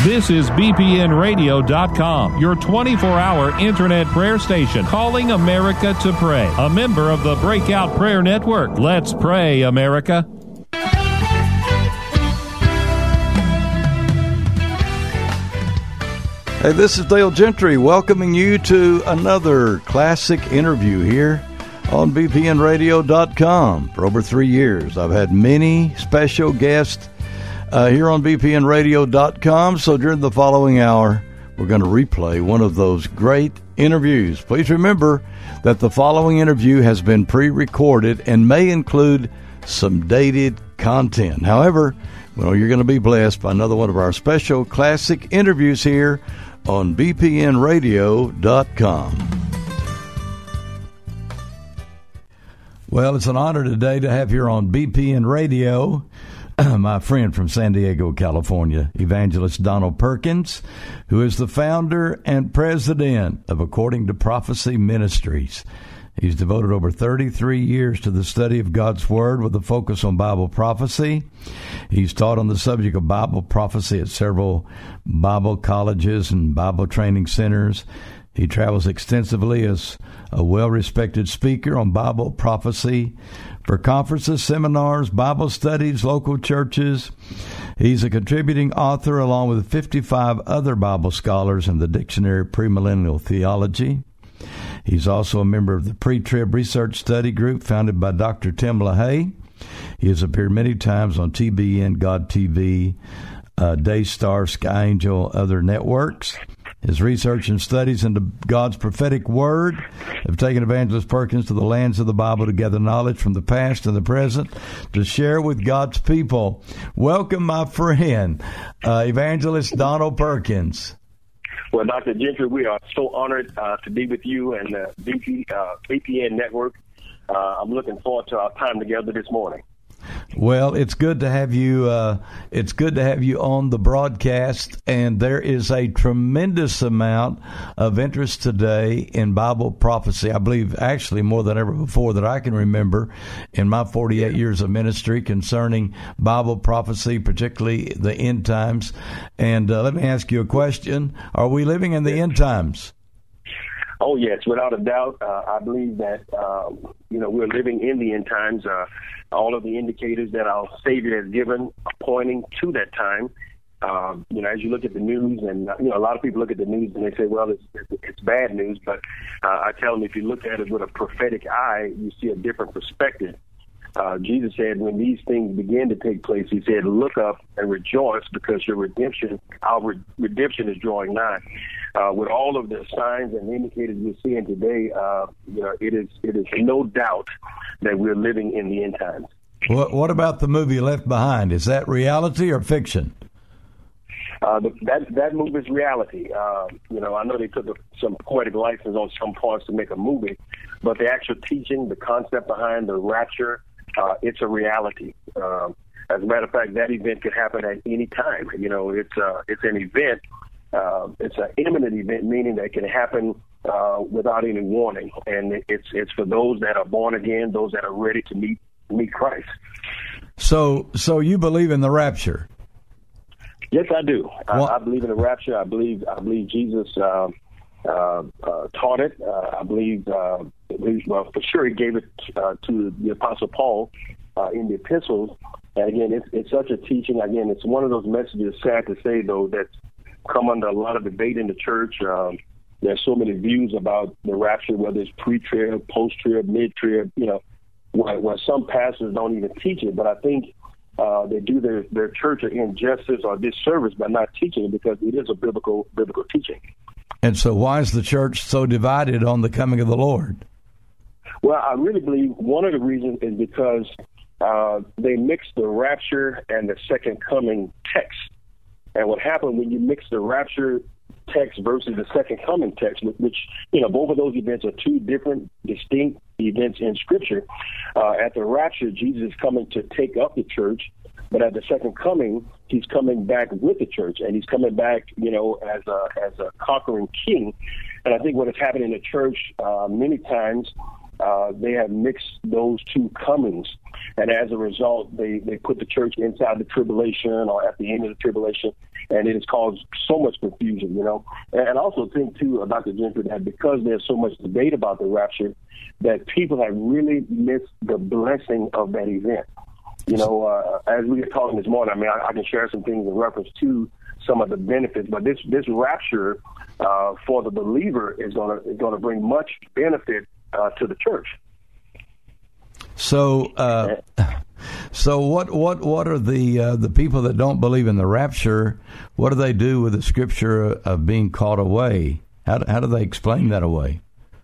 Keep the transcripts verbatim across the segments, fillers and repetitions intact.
This is B P N radio dot com, your twenty-four hour internet prayer station, calling America to pray. A member of the Breakout Prayer Network. Let's pray, America. Hey, this is Dale Gentry welcoming you to another classic interview here on B P N radio dot com. For over three years, I've had many special guests uh, here on B P N radio dot com. So during the following hour, we're going to replay one of those great interviews. Please remember that the following interview has been pre-recorded and may include some dated content. However, well, you're going to be blessed by another one of our special classic interviews here on B P N radio dot com. Well, it's an honor today to have here on B P N Radio my friend from San Diego, California, Evangelist Donald Perkins, who is the founder and president of According to Prophecy Ministries. He's devoted over thirty-three years to the study of God's Word with a focus on Bible prophecy. He's taught on the subject of Bible prophecy at several Bible colleges and Bible training centers. He travels extensively as a well-respected speaker on Bible prophecy for conferences, seminars, Bible studies, local churches. He's a contributing author along with fifty-five other Bible scholars in the Dictionary of Premillennial Theology. He's also a member of the Pre-Trib Research Study Group founded by Doctor Tim LaHaye. He has appeared many times on T B N, God T V, uh, Daystar, Sky Angel, other networks. His research and studies into God's prophetic word have taken Evangelist Perkins to the lands of the Bible to gather knowledge from the past and the present to share with God's people. Welcome, my friend, uh, Evangelist Donald Perkins. Well, Doctor Gentry, we are so honored uh, to be with you and the B P, uh, B P N Network. Uh, I'm looking forward to our time together this morning. Well, it's good to have you. Uh, it's good to have you on the broadcast, and there is a tremendous amount of interest today in Bible prophecy. I believe, actually, more than ever before that I can remember in my forty-eight years of ministry concerning Bible prophecy, particularly the end times. And uh, let me ask you a question: are we living in the end times? Oh, yes, without a doubt. Uh, I believe that, uh, you know, we're living in the end times. Uh, all of the indicators that our Savior has given are pointing to that time. Uh, you know, as you look at the news, and, uh, you know, a lot of people look at the news and they say, well, it's, it's bad news. But uh, I tell them, if you look at it with a prophetic eye, you see a different perspective. Uh, Jesus said when these things begin to take place, he said, look up and rejoice because your redemption, our re- redemption is drawing nigh. Uh, with all of the signs and indicators we're seeing today, uh, you know, it is it is no doubt that we're living in the end times. What, what about the movie Left Behind? Is that reality or fiction? Uh, the, that that movie is reality. Uh, you know, I know they took a, some poetic license on some parts to make a movie, but the actual teaching, the concept behind the rapture, uh, it's a reality. Um, as a matter of fact, that event could happen at any time. You know, it's uh, it's an event. Uh, it's an imminent event, meaning that it can happen uh, without any warning, and it's it's for those that are born again, those that are ready to meet meet Christ. So, so you believe in the rapture? Yes, I do. I, I believe in the rapture. I believe I believe Jesus uh, uh, uh, taught it. Uh, I believe, uh, well, for sure, he gave it uh, to the Apostle Paul uh, in the epistles. And again, it's, it's such a teaching. Again, it's one of those messages. Sad to say, though, that's come under a lot of debate in the church. Um, there's so many views about the rapture, whether it's pre-trib, post-trib, mid-trib, you know, where, where some pastors don't even teach it. But I think uh, they do their, their church an injustice or disservice by not teaching it because it is a biblical biblical teaching. And so why is the church so divided on the coming of the Lord? Well, I really believe one of the reasons is because uh, they mix the rapture and the second coming text. And what happened when you mix the rapture text versus the second coming text, which, you know, both of those events are two different, distinct events in Scripture. Uh, at the rapture, Jesus is coming to take up the church, but at the second coming, he's coming back with the church, and he's coming back, you know, as a as a conquering king. And I think what has happened in the church uh, many times, uh, they have mixed those two comings. And as a result, they, they put the church inside the tribulation or at the end of the tribulation, and it has caused so much confusion, you know. And I also think, too, uh, Doctor Gentry, that because there's so much debate about the rapture, that people have really missed the blessing of that event. You know, uh, as we were talking this morning, I mean, I, I can share some things in reference to some of the benefits, but this this rapture uh, for the believer is going to is going to bring much benefit uh, to the church. So, uh, so what what what are the uh, the people that don't believe in the rapture? What do they do with the scripture of being caught away? How do, how do they explain that away?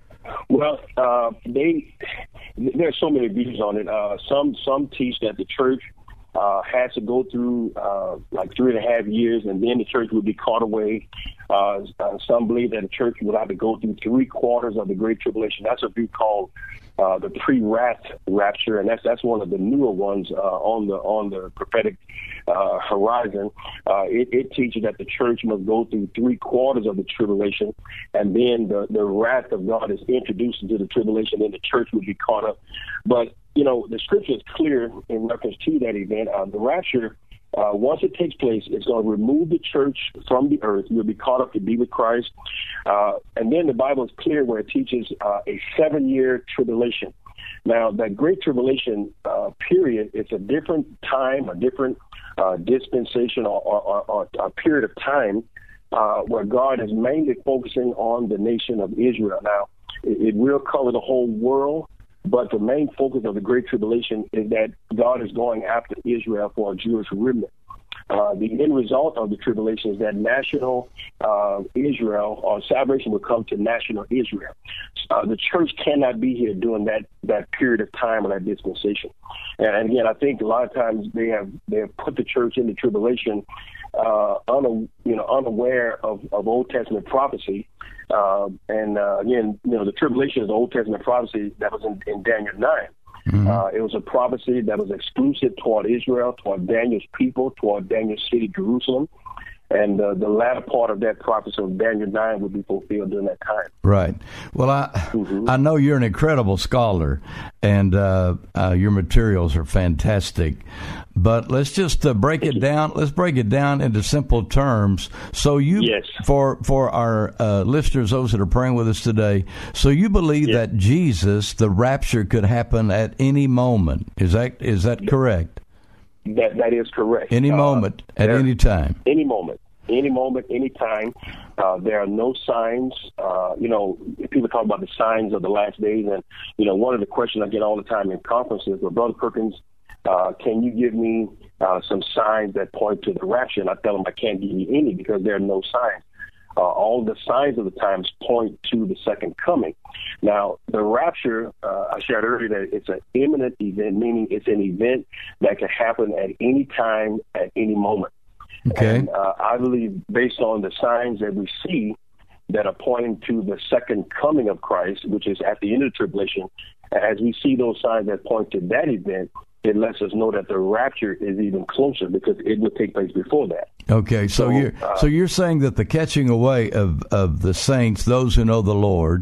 Well, uh, they there's so many views on it. Uh, some some teach that the church uh, has to go through uh, like three and a half years, and then the church will be caught away. Uh, uh, some believe that the church will have to go through three quarters of the Great Tribulation. That's a view called uh, the pre-wrath rapture, and that's that's one of the newer ones uh, on the on the prophetic uh, horizon. Uh, it, it teaches that the church must go through three quarters of the tribulation, and then the, the wrath of God is introduced into the tribulation, and the church will be caught up. But you know, the scripture is clear in reference to that event. Uh, the rapture, uh, once it takes place, it's going to remove the church from the earth. You'll be caught up to be with Christ. Uh, and then the Bible is clear where it teaches uh, a seven-year tribulation. Now, that great tribulation uh, period, it's a different time, a different uh, dispensation or, or, or, or a period of time uh, where God is mainly focusing on the nation of Israel. Now, it, it will cover the whole world, but the main focus of the Great Tribulation is that God is going after Israel for a Jewish remnant. Uh, the end result of the tribulation is that national uh, Israel or salvation will come to national Israel. Uh, the church cannot be here during that, that period of time or that dispensation. And, and again, I think a lot of times they have they have put the church into tribulation, uh, una, you know, unaware of, of Old Testament prophecy. Uh, and uh, again, you know, the tribulation is the Old Testament prophecy that was in, in Daniel nine. Mm-hmm. Uh, it was a prophecy that was exclusive toward Israel, toward Daniel's people, toward Daniel's city, Jerusalem. And uh, the latter part of that prophecy of Daniel nine would be fulfilled during that time. Right. Well, I mm-hmm. I know you're an incredible scholar, and uh, uh, your materials are fantastic. But let's just uh, break Thank it you. down. Let's break it down into simple terms. So you, yes. for for our uh, listeners, those that are praying with us today, so you believe yes. that Jesus, the rapture, could happen at any moment. Is that is that correct? That that is correct. Any moment, uh, at there, any time. Any moment, any moment, any time. Uh, there are no signs. Uh, you know, people talk about the signs of the last days, and you know, one of the questions I get all the time in conferences, well, Brother Perkins, uh, can you give me uh, some signs that point to the rapture? And I tell them I can't give you any because there are no signs. Uh, all the signs of the times point to the second coming. Now, the rapture, uh, I shared earlier that it's an imminent event, meaning it's an event that can happen at any time, at any moment. Okay. And uh, I believe based on the signs that we see that are pointing to the second coming of Christ, which is at the end of the tribulation, as we see those signs that point to that event, it lets us know that the rapture is even closer because it will take place before that. Okay, so, so you're uh, so you're saying that the catching away of, of the saints, those who know the Lord,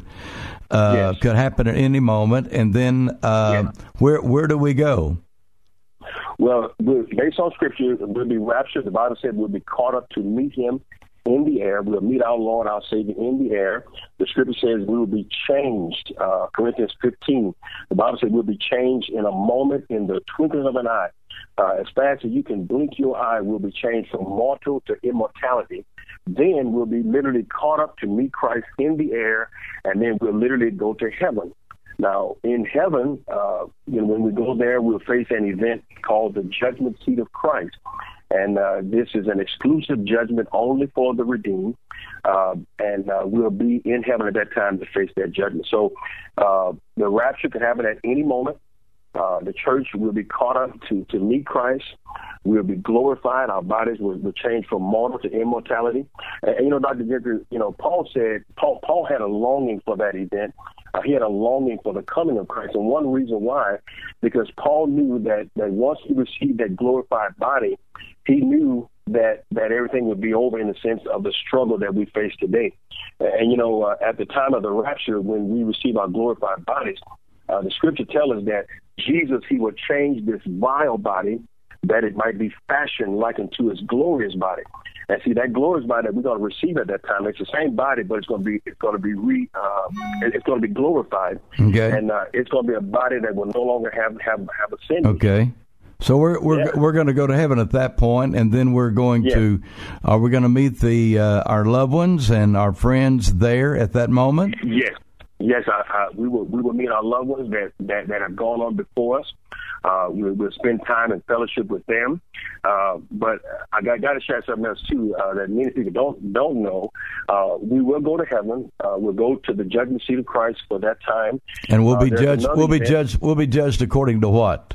uh, yes. could happen at any moment, and then uh, yes. where where do we go? Well, based on Scripture, we'll be raptured. The Bible said we'll be caught up to meet Him in the air. We'll meet our Lord, our Savior, in the air. The Scripture says we will be changed. Uh, Corinthians fifteen, the Bible says we'll be changed in a moment, in the twinkling of an eye. Uh, as fast as you can blink your eye, we'll be changed from mortal to immortality. Then we'll be literally caught up to meet Christ in the air, and then we'll literally go to heaven. Now, in heaven, uh, you know, when we go there, we'll face an event called the judgment seat of Christ. And uh, this is an exclusive judgment only for the redeemed. Uh, and uh, we'll be in heaven at that time to face that judgment. So uh, the rapture can happen at any moment. Uh, the church will be caught up to, to meet Christ. We'll be glorified. Our bodies will, will change from mortal to immortality. And, and you know, Doctor Gentry, you know, Paul said, Paul, Paul had a longing for that event. Uh, he had a longing for the coming of Christ. And one reason why, because Paul knew that, that once he received that glorified body, he knew that, that everything would be over in the sense of the struggle that we face today. And, you know, uh, at the time of the rapture, when we receive our glorified bodies, uh, the scripture tells us that Jesus, he will change this vile body that it might be fashioned like unto his glorious body. And see, that glorious body that we're going to receive at that time, it's the same body, but it's going to be it's going to be re uh, it's going to be glorified, okay. and uh, it's going to be a body that will no longer have have, have a sin. Okay, so we're we're yeah. we're going to go to heaven at that point, and then we're going yeah. to are we going to meet the uh, our loved ones and our friends there at that moment? Yes, yes, I, I, we will we will meet our loved ones that that, that have gone on before us. Uh, we, we'll spend time in fellowship with them. Uh, but I got, got to share something else, too, uh, that many people don't don't know. Uh, we will go to heaven. Uh, we'll go to the judgment seat of Christ for that time. And we'll be uh, judged. We'll be judged. We'll be judged according to what?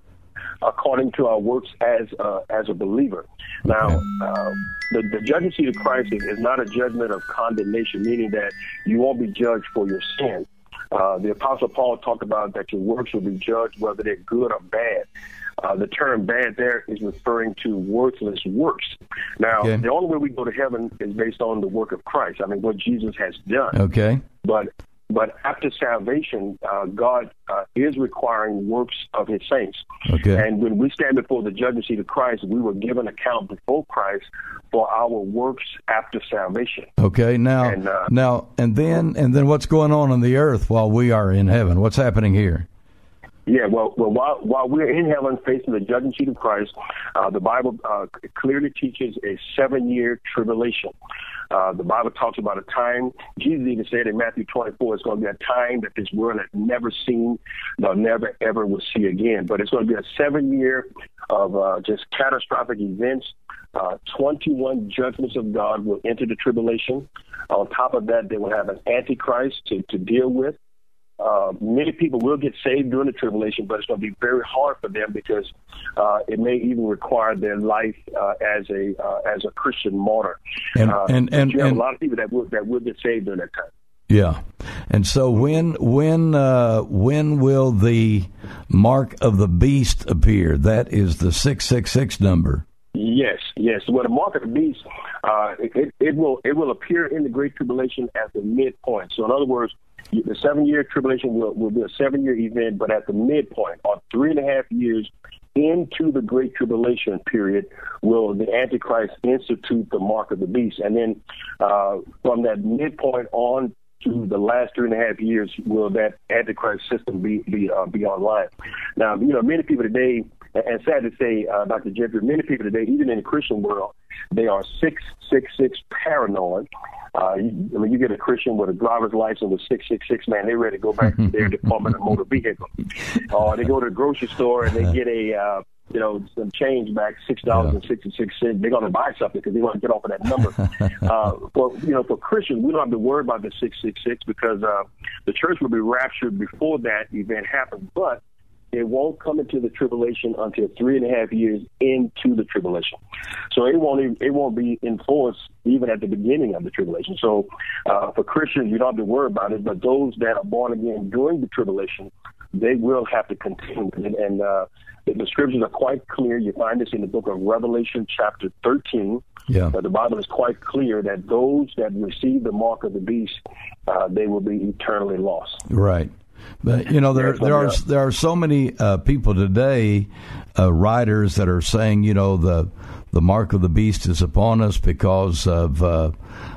According to our works as uh, as a believer. Now, uh, the, the judgment seat of Christ is, is not a judgment of condemnation, meaning that you won't be judged for your sin. Uh, the Apostle Paul talked about that your works will be judged whether they're good or bad. Uh, the term bad there is referring to worthless works. Now, okay. the only way we go to heaven is based on the work of Christ. I mean, what Jesus has done. Okay. But but after salvation, uh, God uh, is requiring works of his saints. Okay. And when we stand before the judgment seat of Christ, we will give an account before Christ for our works after salvation. Okay. Now, and, uh, now, and then, and then, what's going on on the earth while we are in heaven? What's happening here? Yeah, well, well, while while we're in heaven facing the judgment seat of Christ, uh, the Bible uh, clearly teaches a seven-year tribulation. Uh, the Bible talks about a time. Jesus even said in Matthew twenty-four, it's going to be a time that this world has never seen, nor never ever will see again. But it's going to be a seven-year of uh, just catastrophic events. Uh, twenty-one judgments of God will enter the tribulation. On top of that, they will have an antichrist to, to deal with. Uh, many people will get saved during the tribulation, but it's going to be very hard for them because uh, it may even require their life uh, as a uh, as a Christian martyr. And uh, and and, you have and a lot of people that will that will get saved during that time. Yeah, and so when when uh, when will the mark of the beast appear? That is the six six six number. Yes, yes. Well, the mark of the beast, uh, it, it will it will appear in the Great Tribulation at the midpoint. So, in other words, the seven-year tribulation will, will be a seven-year event, but at the midpoint, or three and a half years into the Great Tribulation period, will the Antichrist institute the mark of the beast. And then uh, from that midpoint on to the last three and a half years, will that Antichrist system be be, uh, be online. Now, you know, many people today, and sad to say, uh, Doctor Jeffrey, many people today, even in the Christian world, they are six six six paranoid. Uh, you, I mean, you get a Christian with a driver's license with six six six, man, they're ready to go back to their Department of Motor Vehicle. Or uh, they go to the grocery store and they get a, uh, you know, some change back, six dollars and sixty-six cents. They're going to buy something because they want to get off of that number. uh, for, you know, for Christians, we don't have to worry about the six six six because uh, the church will be raptured before that event happens. But it won't come into the tribulation until three and a half years into the tribulation. So it won't even, it won't be enforced even at the beginning of the tribulation. So uh, for Christians, you don't have to worry about it. But those that are born again during the tribulation, they will have to continue. And, and uh, the, the scriptures are quite clear. You find this in the book of Revelation, chapter thirteen. Yeah. Uh, the Bible is quite clear that those that receive the mark of the beast, uh, they will be eternally lost. Right. But, you know, there there are there are so many uh, people today, uh, writers that are saying, you know, the the mark of the beast is upon us because of uh,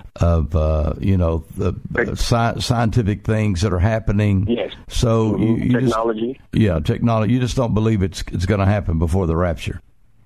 of uh, you know the uh, sci- scientific things that are happening. Yes. So mm-hmm. you, you technology. Just, yeah, technology. You just don't believe it's it's going to happen before the rapture.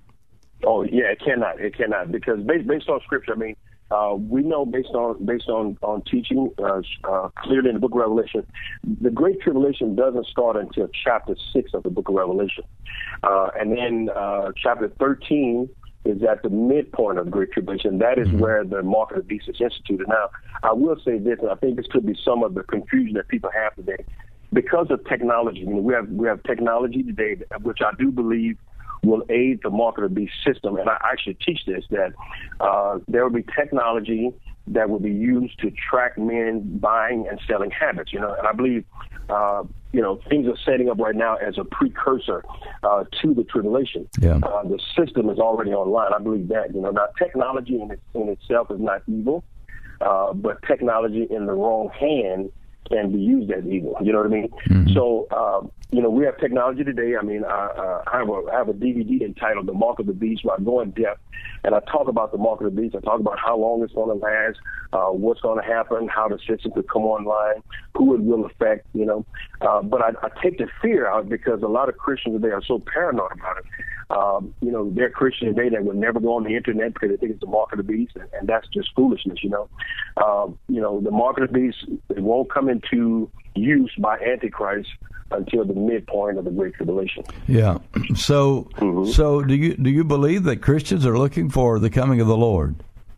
Oh yeah, it cannot. It cannot because based based on scripture. I mean. Uh, we know based on based on on teaching uh, uh, clearly in the book of Revelation, the Great Tribulation doesn't start until chapter six of the book of Revelation, uh, and then uh, chapter thirteen is at the midpoint of the Great Tribulation. That is mm-hmm. where the mark of the beast is instituted. Now, I will say this, and I think this could be some of the confusion that people have today because of technology. You know, we have we have technology today, which I do believe will aid the mark of the beast system. And I actually teach this, that uh, there will be technology that will be used to track men buying and selling habits, you know. And I believe, uh, you know, things are setting up right now as a precursor uh, to the tribulation. Yeah. Uh, the system is already online. I believe that, you know. Now, technology in, it, in itself is not evil, uh, but technology in the wrong hand and be used as evil. You know what I mean? Mm-hmm. So, uh, you know, we have technology today. I mean, I, uh, I, have a, I have a D V D entitled The Mark of the Beast, where I go in depth and I talk about the mark of the beast. I talk about how long it's going to last, uh, what's going to happen, how the system could come online, who it will affect, you know. Uh, but I, I take the fear out, because a lot of Christians today are so paranoid about it. Um, you know, they're Christians today that would never go on the internet because they think it's the mark of the beast, and, and that's just foolishness, you know. Um, you know, the mark of the beast, it won't come into use by Antichrist until the midpoint of the Great Tribulation. Yeah. So, mm-hmm. so do you do you believe that Christians are looking for the coming of the Lord?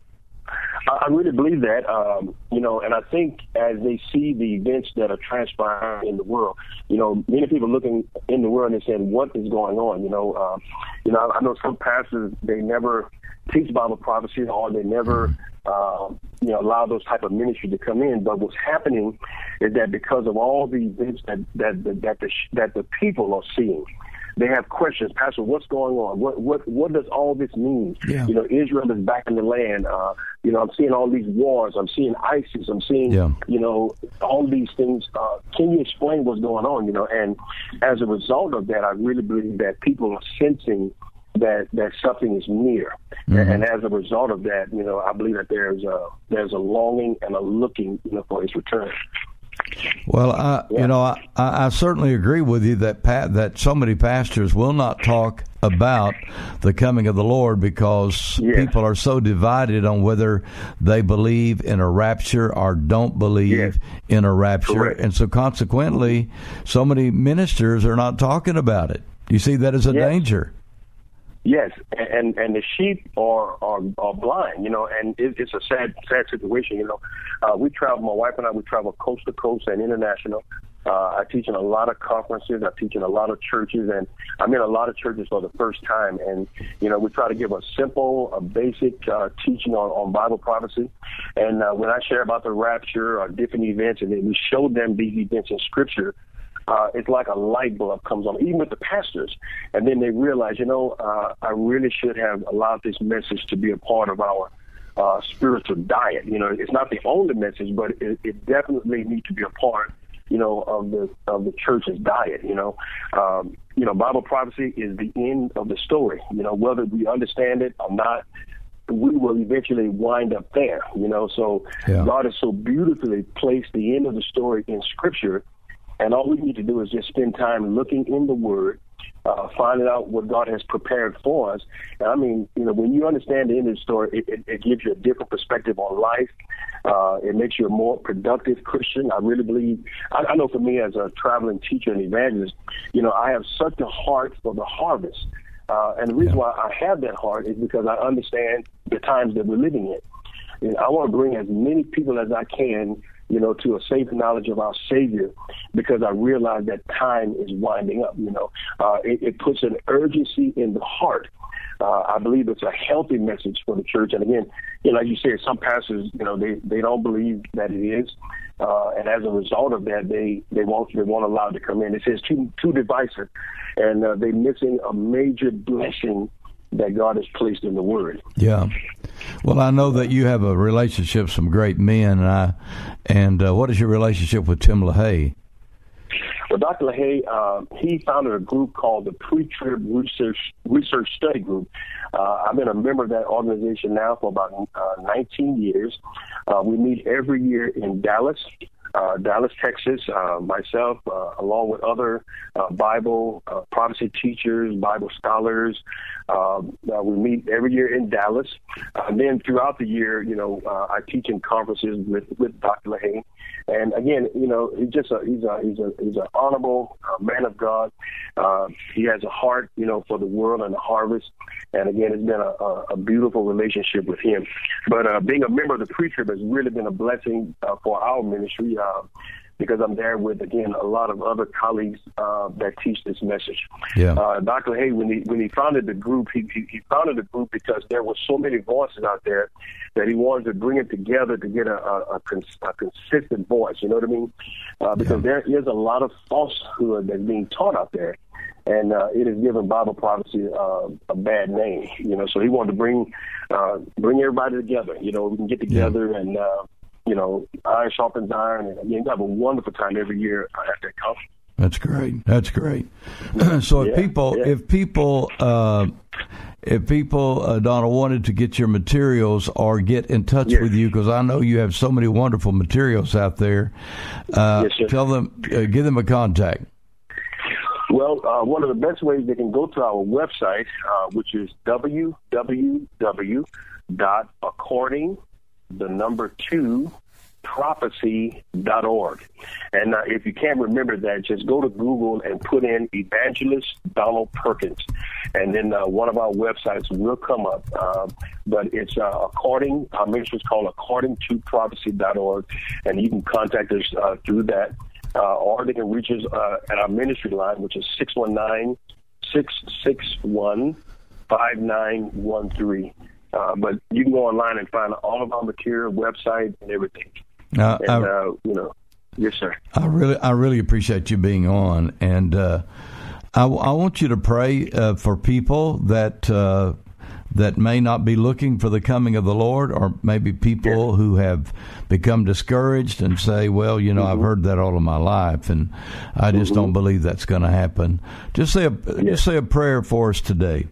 I really believe that, um, you know, and I think as they see the events that are transpiring in the world, you know, many people looking in the world and saying, what is going on? You know, uh, you know, I know some pastors, they never teach Bible prophecy, or they never, uh, you know, allow those type of ministry to come in. But what's happening is that because of all the events that that that, that the that the people are seeing, they have questions. Pastor, what's going on? What what what does all this mean? Yeah. You know, Israel is back in the land. Uh, you know, I'm seeing all these wars. I'm seeing ISIS. I'm seeing, yeah. you know, all these things. Uh, can you explain what's going on? You know, and as a result of that, I really believe that people are sensing that that something is near. Mm-hmm. And as a result of that, you know, I believe that there's a there's a longing and a looking, you know, for his return. Well, I, yeah. you know, I, I certainly agree with you that Pat, that so many pastors will not talk about the coming of the Lord because yes. people are so divided on whether they believe in a rapture or don't believe yes. in a rapture. Correct. And so consequently, so many ministers are not talking about it. You see that as a yes. danger. Yes, and and the sheep are are, are blind, you know, and it, it's a sad sad situation, you know. Uh, we travel, my wife and I, we travel coast to coast and international. Uh, I teach in a lot of conferences. I teach in a lot of churches, and I'm in a lot of churches for the first time. And, you know, we try to give a simple, a basic uh, teaching on, on Bible prophecy. And uh, when I share about the rapture or different events, and then we show them these events in Scripture, Uh, it's like a light bulb comes on, even with the pastors. And then they realize, you know, uh, I really should have allowed this message to be a part of our uh, spiritual diet. You know, it's not the only message, but it, it definitely needs to be a part, you know, of the of the church's diet. You know, um, you know, Bible prophecy is the end of the story. You know, whether we understand it or not, we will eventually wind up there. You know, so yeah. God has so beautifully placed the end of the story in Scripture. And all we need to do is just spend time looking in the Word, uh, finding out what God has prepared for us. And I mean, you know, when you understand the end of the story, it, it, it gives you a different perspective on life. Uh, it makes you a more productive Christian. I really believe, I, I know for me as a traveling teacher and evangelist, you know, I have such a heart for the harvest. Uh, and the reason why I have that heart is because I understand the times that we're living in. And I want to bring as many people as I can, you know, to a saving knowledge of our Savior, because I realize that time is winding up, you know. Uh, it, it puts an urgency in the heart. Uh, I believe it's a healthy message for the church. And again, you know, like you said, some pastors, you know, they, they don't believe that it is. Uh, and as a result of that, they, they won't they won't allow it to come in. It says too, too divisive. And uh, they're missing a major blessing that God has placed in the Word. Yeah. Well, I know that you have a relationship with some great men, and I, and uh, what is your relationship with Tim LaHaye? Well, Doctor LaHaye, uh, he founded a group called the Pre-Trib Research Research Study Group. Uh, I've been a member of that organization now for about uh, nineteen years. Uh, we meet every year in Dallas. Uh, Dallas, Texas, uh, myself, uh, along with other uh, Bible uh, prophecy teachers, Bible scholars. Uh, uh, we meet every year in Dallas. Uh, and then throughout the year, you know, uh, I teach in conferences with, with Doctor LaHaye. And again, you know, he's just a he's a he's a he's an honorable uh, man of God. Uh, he has a heart, you know, for the world and the harvest. And again, it's been a, a, a beautiful relationship with him. But uh, being a member of the Pre-Trib has really been a blessing uh, for our ministry. Uh, because I'm there with, again, a lot of other colleagues uh, that teach this message. Yeah. Uh, Doctor LaHaye, when he when he founded the group, he, he, he founded the group because there were so many voices out there that he wanted to bring it together to get a, a, a, cons- a consistent voice, you know what I mean? Uh, because yeah. there is a lot of falsehood that's being taught out there. And uh, it has given Bible prophecy uh, a bad name, you know. So he wanted to bring uh, bring everybody together. You know, we can get together yeah. and, uh, you know, iron sharpens iron, and again, you have a wonderful time every year at that conference. That's great. That's great. So if yeah, people, yeah. if people, uh, if people, uh, Donald, wanted to get your materials or get in touch yes. with you, because I know you have so many wonderful materials out there, uh, yes, tell them, uh, give them a contact. Well, uh, one of the best ways they can go to our website, uh, which is w w w dot according the number two prophecy dot org. And uh, if you can't remember that, just go to Google and put in Evangelist Donald Perkins, and then uh, one of our websites will come up. Uh, but it's uh, according, our ministry is called according to prophecy dot org, and you can contact us uh, through that, uh, or they can reach us uh, at our ministry line, which is six one nine, six six one, five nine one three. Uh, but you can go online and find all of our material, website, and everything. Uh, and, I, uh, you know, yes, sir. I really, I really appreciate you being on, and uh, I, I want you to pray uh, for people that uh, that may not be looking for the coming of the Lord, or maybe people yes. who have become discouraged and say, "Well, you know, mm-hmm. I've heard that all of my life, and I just mm-hmm. don't believe that's going to happen." Just say, a, yes. just say a prayer for us today.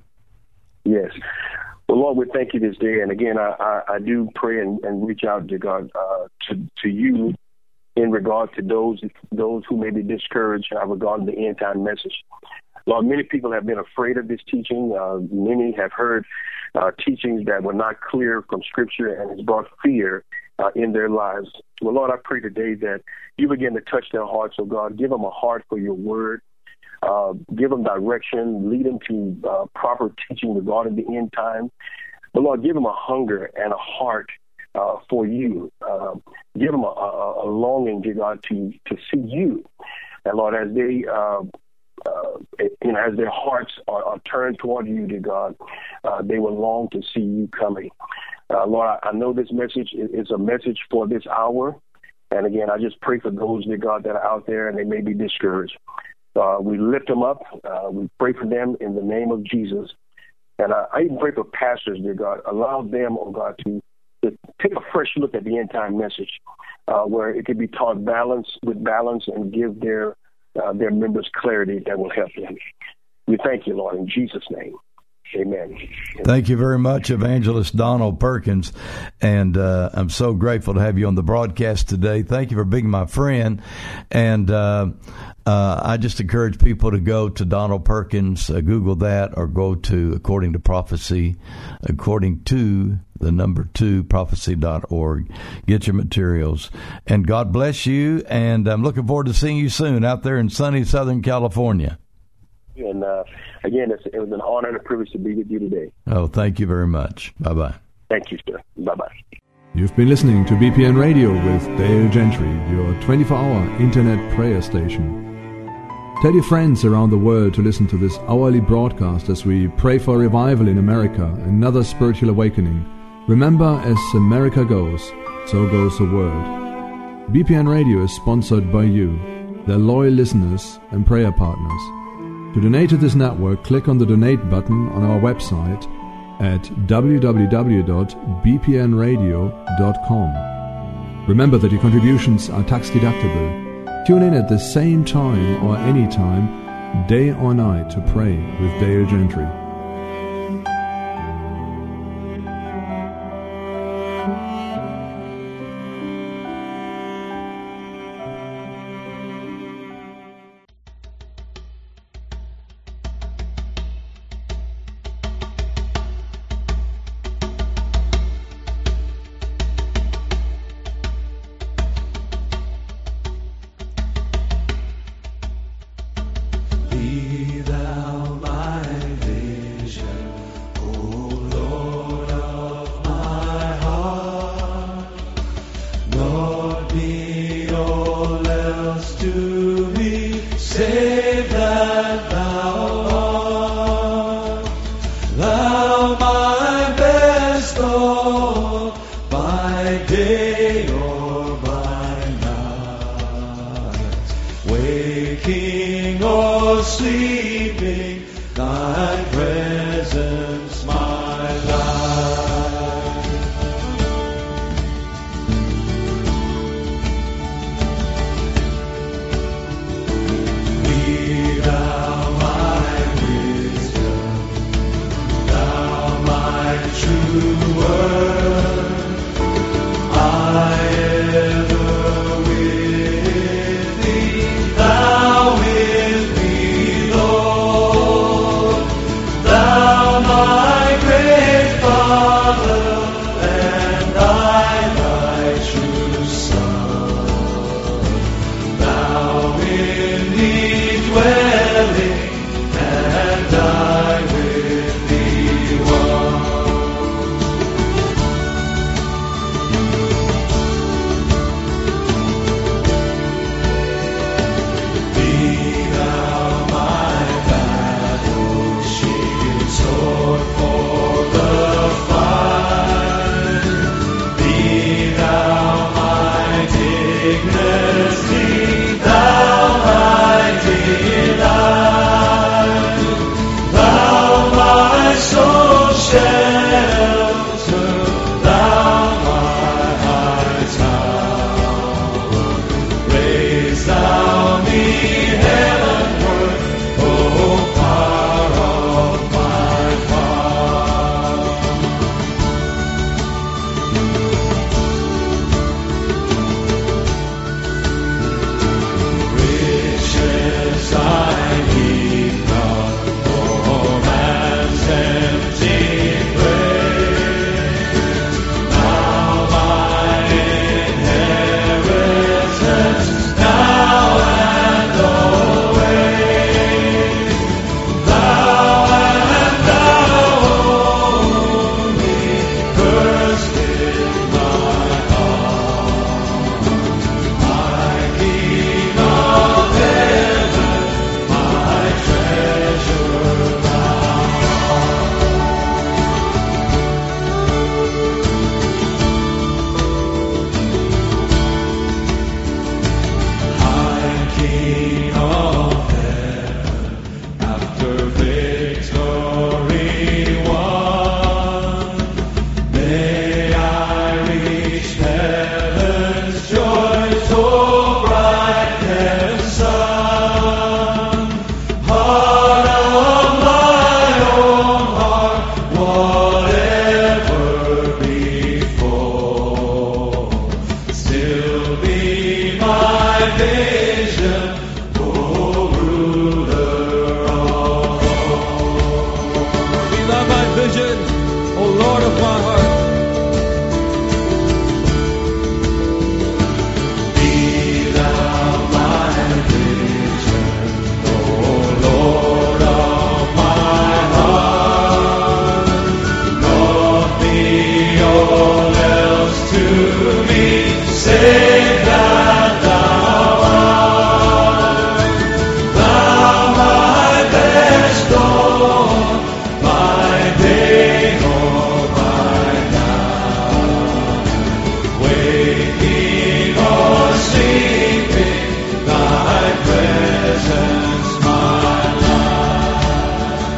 Yes. Well, Lord, we thank you this day. And again, I, I, I do pray and, and reach out to God, uh, to, to you in regard to those those who may be discouraged uh, regarding the end time message. Lord, many people have been afraid of this teaching. Uh, many have heard uh, teachings that were not clear from Scripture, and it's brought fear uh, in their lives. Well, Lord, I pray today that you begin to touch their hearts, oh God. Give them a heart for your word. Uh, give them direction, lead them to uh, proper teaching regarding the end time. But, Lord, give them a hunger and a heart uh, for you. Uh, give them a, a, a longing, dear God, to, to see you. And, Lord, as they, uh, uh, you know, as their hearts are, are turned toward you, dear God, uh, they will long to see you coming. Uh, Lord, I, I know this message is a message for this hour. And, again, I just pray for those, dear God, that are out there and they may be discouraged. Uh, we lift them up. Uh, we pray for them in the name of Jesus. And I, I even pray for pastors, dear God. Allow them, oh God, to, to take a fresh look at the end time message, uh, where it could be taught balance with balance and give their uh, their members clarity that will help them. We thank you, Lord, in Jesus' name. Amen. Thank you very much, Evangelist Donald Perkins, and uh, I'm so grateful to have you on the broadcast today. Thank you for being my friend, and uh, uh, I just encourage people to go to Donald Perkins, uh, Google that, or go to According to Prophecy, according to the number two, prophecy dot org. Get your materials, and God bless you, and I'm looking forward to seeing you soon out there in sunny Southern California. And uh, again, it's, it was an honor and a privilege to be with you today. Oh, thank you very much. Bye-bye. Thank you, sir. Bye-bye. You've been listening to B P N Radio with Dale Gentry, your twenty-four hour internet prayer station. Tell your friends around the world to listen to this hourly broadcast as we pray for revival in America, another spiritual awakening. Remember, as America goes, so goes the world. B P N Radio is sponsored by you, their loyal listeners and prayer partners. To donate to this network, click on the donate button on our website at w w w dot b p n radio dot com. Remember that your contributions are tax deductible. Tune in at the same time or any time, day or night, to pray with Dale Gentry. vision, O ruler of all. Be thou my vision, O Lord of my heart. Be thou my vision, O Lord of my heart. Naught be all else to me, save that thou art. Thou my best Lord, my day or by night. Waking or sleeping, thy presence my life.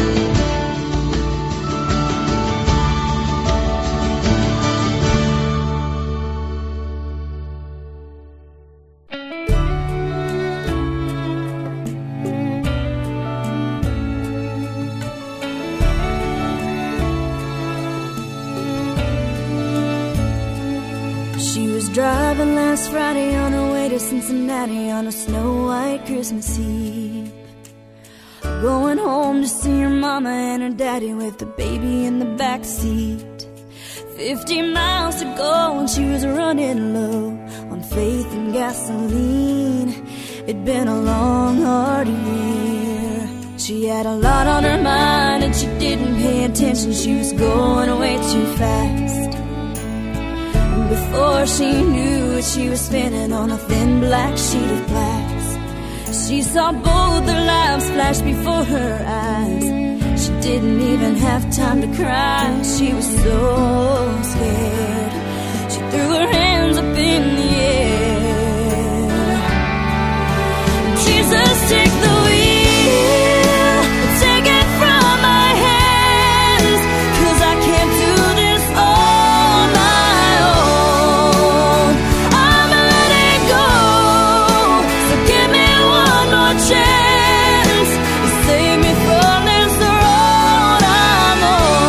She was driving last Friday on her way to Cincinnati on a snow-white Christmas Eve. Going home to see her mama and her daddy with the baby in the back seat. Fifty miles to go and she was running low on faith and gasoline. It'd been a long, hard year. She had a lot on her mind and she didn't pay attention. She was going way too fast. And before she knew it, she was spinning on a thin black sheet of glass. She saw both their lives flash before her eyes. She didn't even have time to cry. She was so scared. She threw her hands up in the air. Jesus, take the wheel, take it from my hands, 'cause I can't do this on my own. I'm letting go, so give me one more chance to save me from this road I'm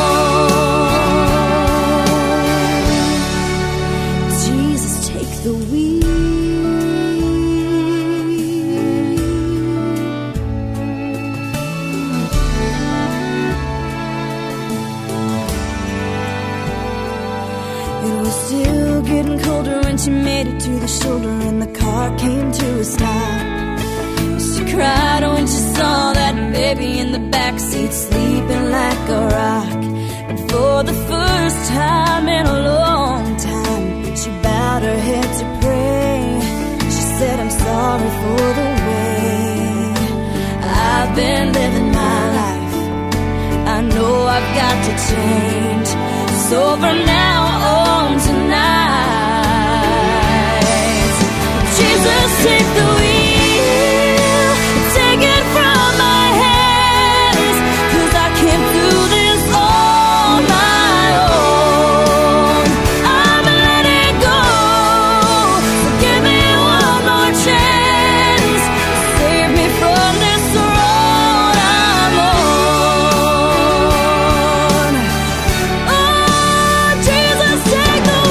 on. Jesus, take the wheel. It was still getting colder when she made it to the shoulder and the car came to a stop. She cried when she saw that baby in the backseat sleeping like a rock. And for the first time in a long time, she bowed her head to pray. She said, I'm sorry for the way I've been living my life. I know I've got to change. So from now on tonight, Jesus, take the wheel, take it from my hands, 'cause I can't do this on my own. I'm letting go, so give me one more chance, save me from this road I'm on. Oh, Jesus, take the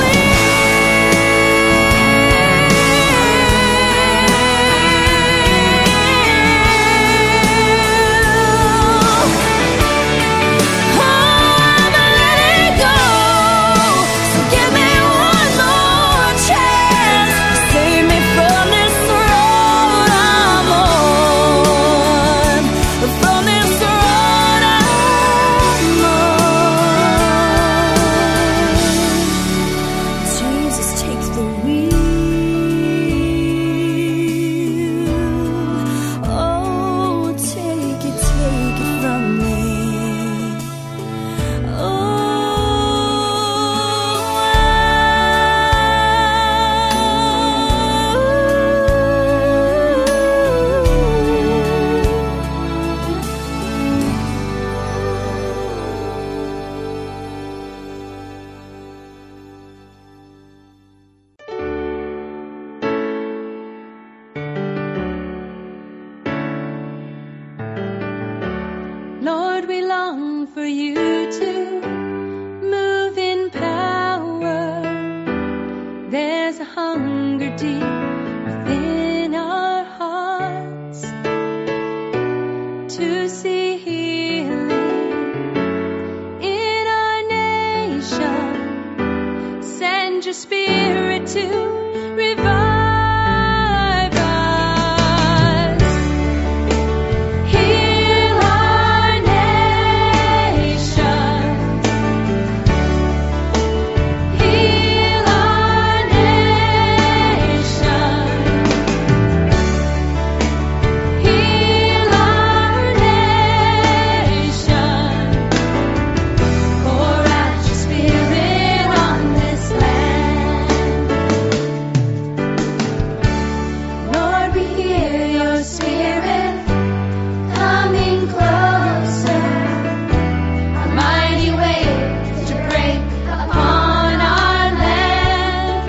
Lord, we long for you to move in power. There's a hunger deep within to revive us. Heal our nation. Heal our nation. Heal our nation. Pour out your Spirit on this land. Lord, we hear your Spirit coming closer. A mighty wave to break upon our land,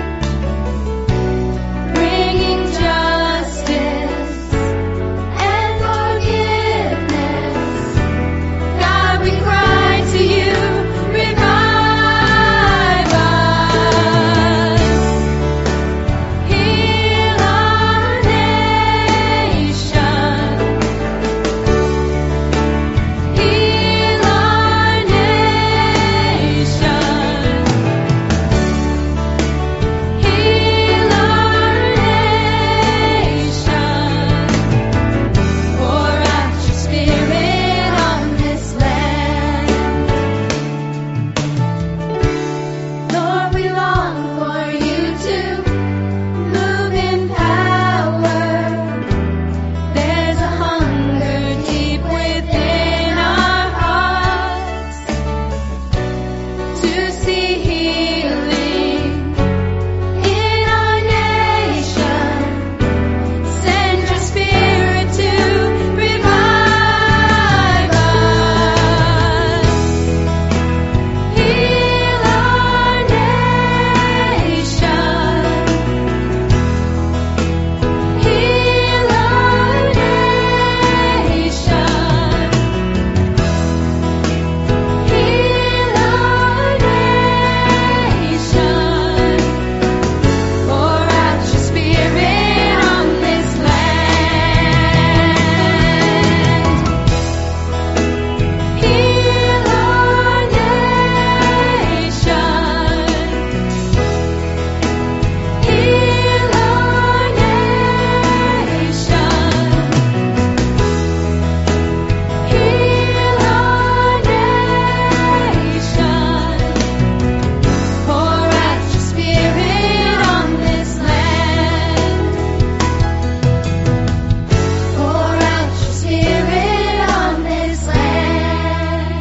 bringing justice and forgiveness. God, we cry to you, revive us. Heal our nation. Heal our nation. Heal our nation. Pour out your Spirit on this land. Lord, we long for you to move in power. There's a hunger deep within our hearts to see healing in our nation. Send your Spirit to revive us. Heal our nation. Heal our nation. Heal our nation. Pour out your Spirit on this land. Heal our nation. Heal our nation. Heal our nation. Pour out your Spirit on this land. Pour out your Spirit on this land.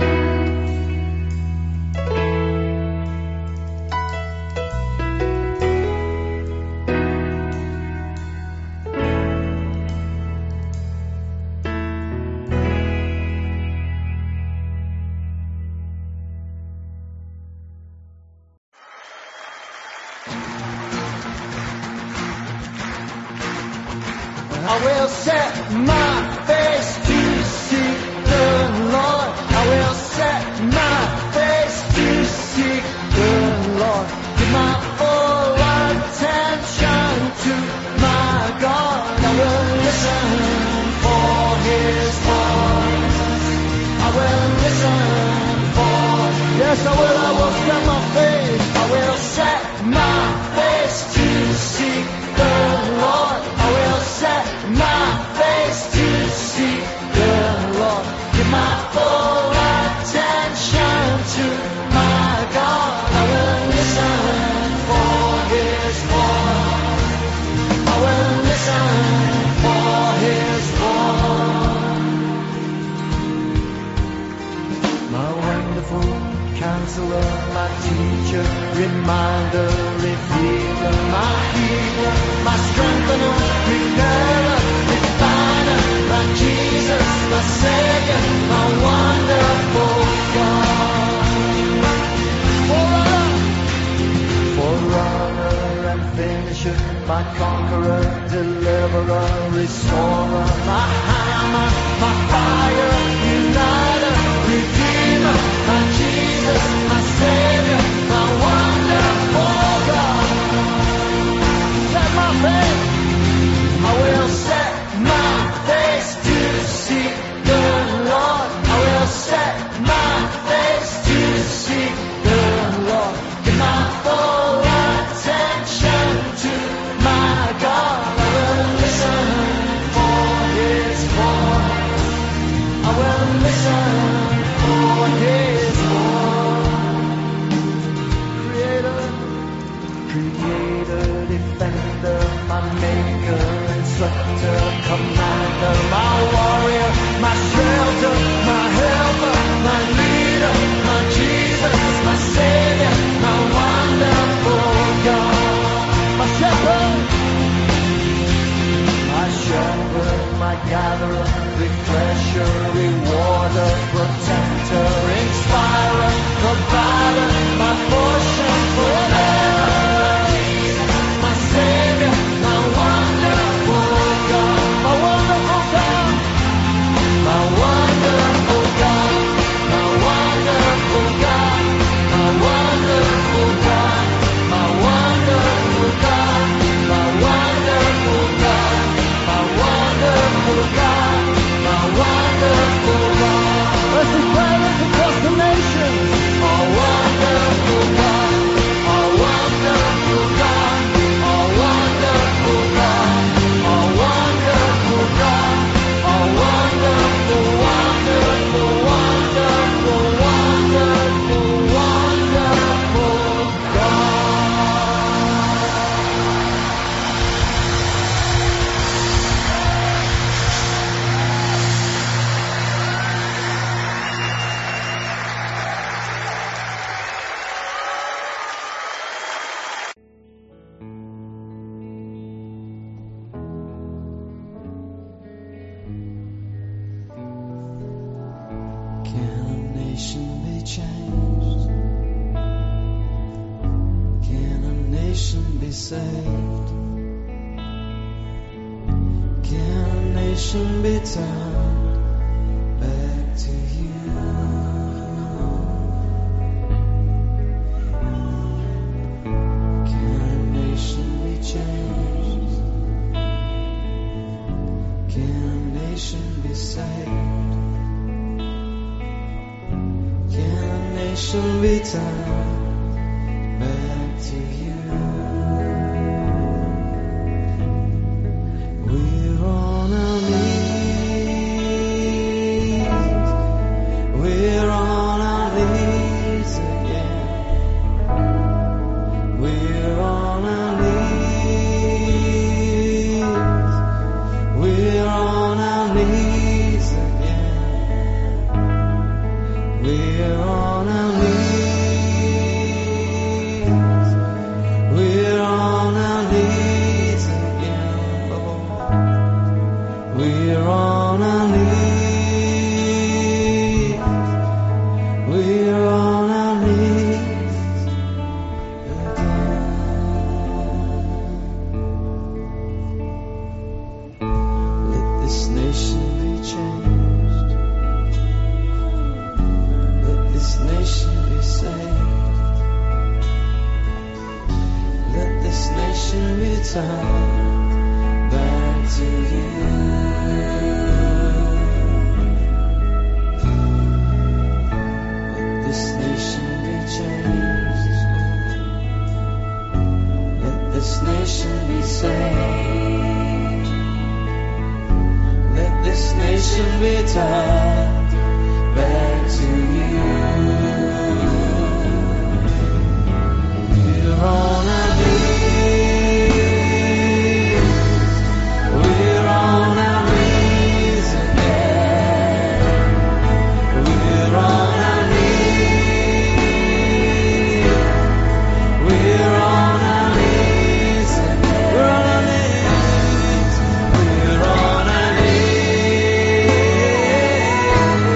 I will set my face to seek the Lord. I will set my face to seek the Lord. Give my full attention to my God. I will listen for His voice. I will listen for. Yes, I will. I will set my face. I will set my face to seek the Lord. I will set my face to seek the Lord. Give my full attention to my God. I will listen for His voice. I will listen for His voice. My wonderful Counselor, my teacher, reminder, revealer, my healer, my strengthener, renewer, refiner, my Jesus, my Savior, my wonderful God. Forerunner, forerunner and finisher, my conqueror, deliverer, restorer, my hammer, my fire, uniter, redeemer, my Jesus, my Savior, my wonderful God. Set my face, I will set my face to seek the Lord. I will set my face to seek the Lord. Give my full attention maker, instructor, commander, my warrior, my shelter, my helper, my leader, my Jesus, my Savior, my wonderful God, my shepherd, my shepherd, my gatherer, refresher, rewarder, protector, inspirer, provider, my portion forever. My Savior, my wonderful God, my wonderful God, my wonderful God, my wonderful God, my wonderful God, my wonderful God, my wonderful God, my wonderful God, my wonderful God. Let's declare it across the nation. Our wonderful God, our wonderful God, our wonderful God, our wonderful God, our wonderful, wonderful, wonderful, wonderful, wonderful God. Can a nation be changed? Can a nation be saved? Can a nation be turned back to you? Can a nation be changed? Can a nation be saved? Can a nation be turned back to you? We're on our knees. We're on our knees again. We're on our knees. We're on our knees again. We're on our knees. We're on our knees again, Lord. We're on our knees. We're on our knees again. Let this nation be changed. Let this nation be saved. Let this nation return back to you. Let this nation be changed. Let this nation be saved. Let this nation return back to you. We're on our knees. We're on our knees again. We're on our knees. We're on our knees again. We're on our knees. We're on our knees.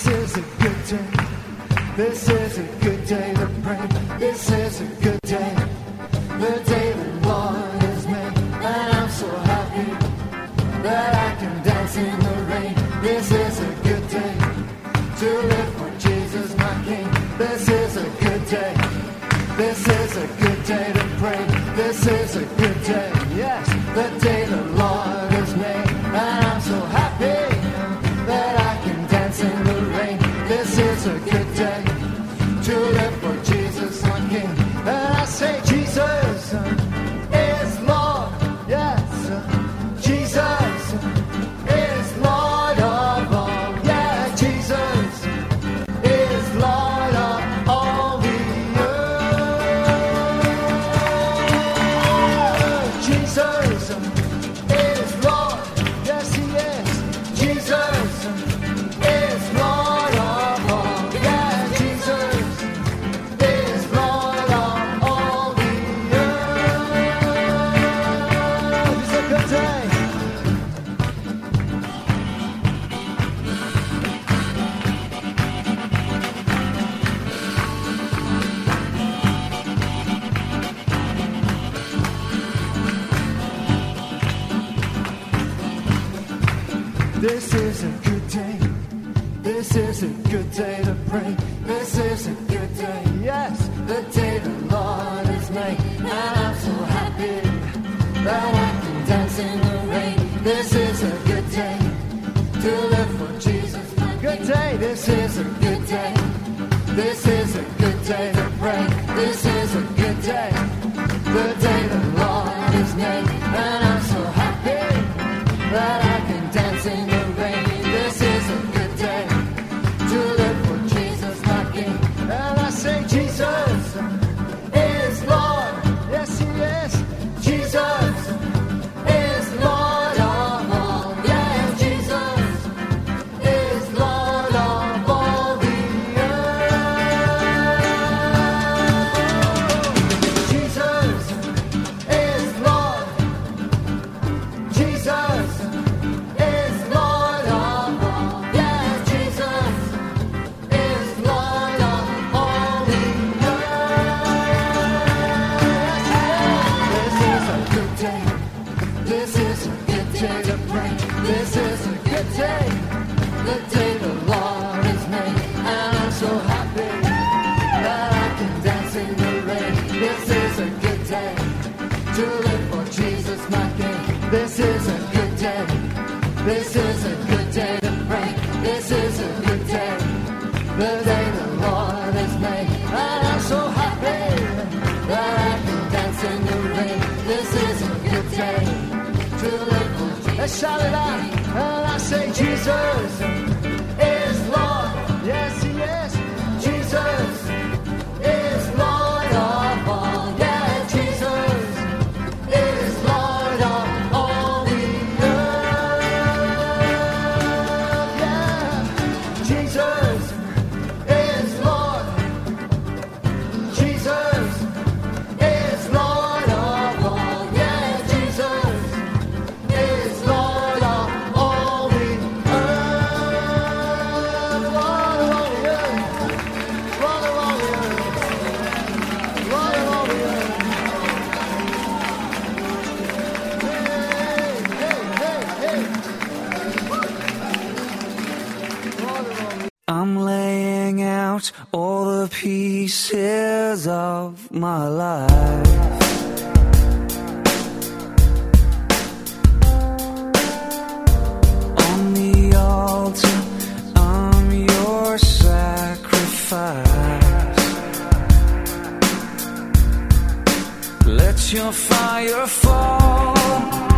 This is a good day. This is a good day to pray. This is a good day. The day the Lord has made. And I'm so happy that I can dance in the rain. This is a good day to live for Jesus my King. This is a good day. This is a good day to pray. This is a good day. Yes, the day the Lord has made. And I'm so happy that I can dance in the rain. This is a good day to live for Jesus my King. And I say Jesus is Lord. Yes, Jesus is Lord of all. Yeah, Jesus is Lord of all the earth. Jesus is Lord. Yes, he is. Jesus is Lord of all. Yeah, Jesus is Lord of all the earth. It's a good day. This is a good day. This is a good day to pray. This is a good day. Yes, the day the Lord has made. And I'm so happy that I can dance in the rain. This is a good day to live for Jesus. Good day. This is a good day. This is a good day to pray. This is a good day. The day the Lord has made. And I'm so happy that I can dance in the rain. This is a good day to live for Jesus my King. And I say Jesus is Lord. Yes, he is. Jesus is Lord of all. Yeah, Jesus is Lord of all the earth. Jesus is Lord. Jesus is Lord of all. Yeah, Jesus is Lord of all the earth. This is a good day. This is a good day to pray. This is a good day. The day the Lord has made. And I'm so happy that I can dance in the rain. This is a good day to live for Jesus my King. This is a good day. This is a good day to pray. This is a good day. The day the Lord has made. And I'm so happy that I can dance in the rain. This is a good day to live for Jesus. Let's shout it out. And I say Jesus is Lord. Yes, he is. Jesus is Lord of all. Yeah, Jesus is Lord of all the earth. Yeah, Jesus is Lord. Jesus is Lord of all. Yeah, Jesus is Lord of all the earth. Lord of all the earth. Lord of all the earth. Lord of all the earth. Hey, hey, hey, hey. Lord of all the I'm laying out all the pieces of my life. On the altar, I'm your sacrifice. Let your fire fall